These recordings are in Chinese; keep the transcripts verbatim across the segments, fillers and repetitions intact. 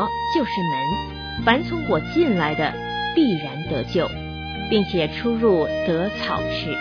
我就是门，凡从我进来的必然得救，并且出入得草吃。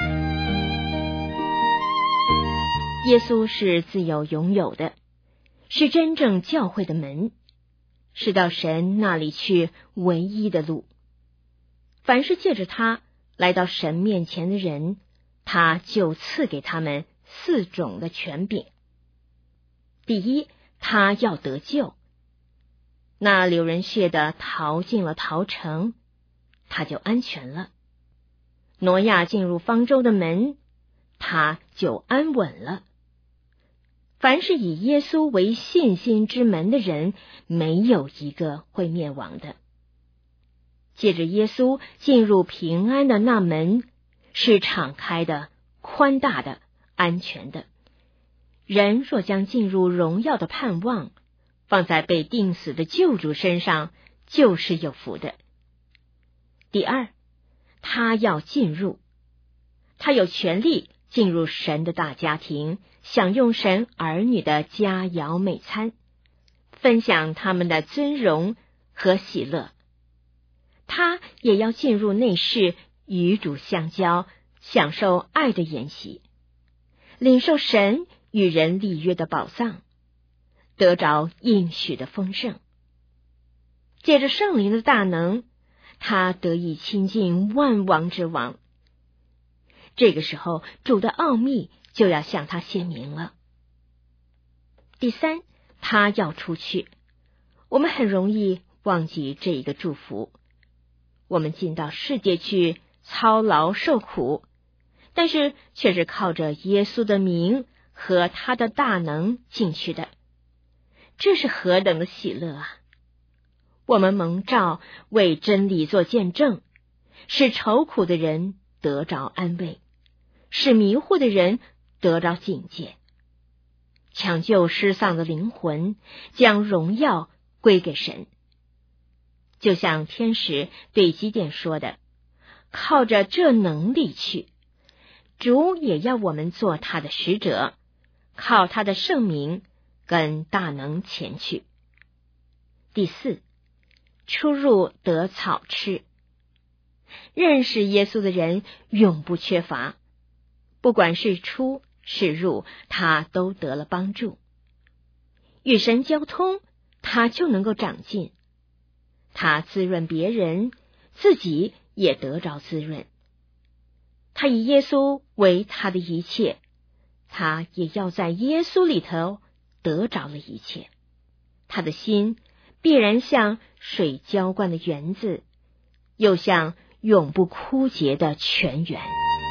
耶稣是自由拥有的，是真正教会的门，是到神那里去唯一的路。凡是借着他来到神面前的人，他就赐给他们四种的权柄。第一，他要得救。那流人血的逃进了逃城，他就安全了。挪亚进入方舟的门，他就安稳了。凡是以耶稣为信心之门的人，没有一个会灭亡的。借着耶稣进入平安的那门，是敞开的、宽大的、安全的。人若将进入荣耀的盼望放在被钉死的救主身上，就是有福的。第二，他要进入，他有权利进入神的大家庭，享用神儿女的佳肴美餐，分享他们的尊荣和喜乐。他也要进入内室，与主相交，享受爱的筵席，领受神与人立约的宝藏，得着应许的丰盛。借着圣灵的大能，他得以亲近万王之王。这个时候，主的奥秘就要向他显明了。第三，他要出去。我们很容易忘记这一个祝福。我们进到世界去操劳受苦，但是却是靠着耶稣的名和他的大能进去的。这是何等的喜乐啊！我们蒙召为真理做见证，使愁苦的人得着安慰，使迷糊的人得着警戒，抢救失丧的灵魂，将荣耀归给神。就像天使对基甸说的，靠着这能力去，主也要我们做他的使者，靠他的圣名跟大能前去。第四，出入得草吃。认识耶稣的人永不缺乏，不管是出是入，他都得了帮助。与神交通，他就能够长进。他滋润别人，自己也得着滋润。他以耶稣为他的一切，他也要在耶稣里头得着了一切。他的心必然像水浇灌的园子，又像永不枯竭的泉源。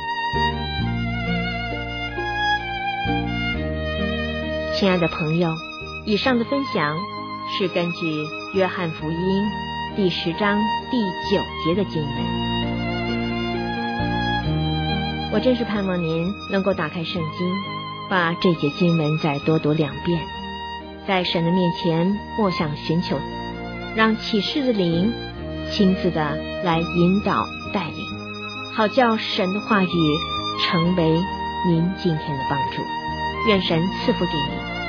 亲爱的朋友，以上的分享是根据约翰福音第十章第九节的经文。我真是盼望您能够打开圣经，把这节经文再多读两遍，在神的面前默想寻求，让启示的灵亲自的来引导带领，好叫神的话语成为您今天的帮助。愿神赐福给你。